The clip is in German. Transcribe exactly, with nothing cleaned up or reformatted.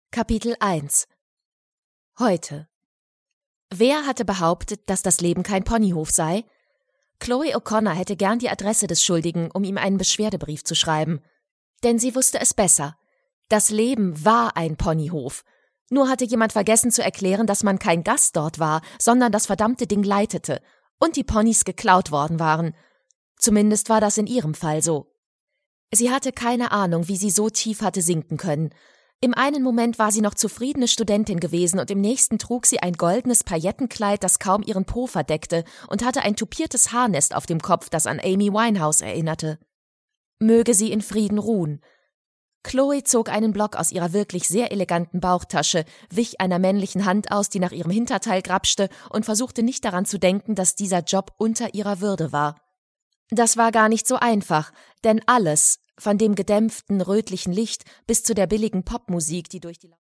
Kapitel eins. Heute. Wer hatte behauptet, dass das Leben kein Ponyhof sei? Chloe O'Connor hätte gern die Adresse des Schuldigen, um ihm einen Beschwerdebrief zu schreiben. Denn sie wusste es besser. Das Leben war ein Ponyhof. Nur hatte jemand vergessen zu erklären, dass man kein Gast dort war, sondern das verdammte Ding leitete und die Ponys geklaut worden waren. Zumindest war das in ihrem Fall so. Sie hatte keine Ahnung, wie sie so tief hatte sinken können. Im einen Moment war sie noch zufriedene Studentin gewesen und im nächsten trug sie ein goldenes Paillettenkleid, das kaum ihren Po verdeckte, und hatte ein tupiertes Haarnest auf dem Kopf, das an Amy Winehouse erinnerte. Möge sie in Frieden ruhen. Chloe zog einen Block aus ihrer wirklich sehr eleganten Bauchtasche, wich einer männlichen Hand aus, die nach ihrem Hinterteil grapschte, und versuchte nicht daran zu denken, dass dieser Job unter ihrer Würde war. Das war gar nicht so einfach, denn alles, von dem gedämpften, rötlichen Licht bis zu der billigen Popmusik, die durch die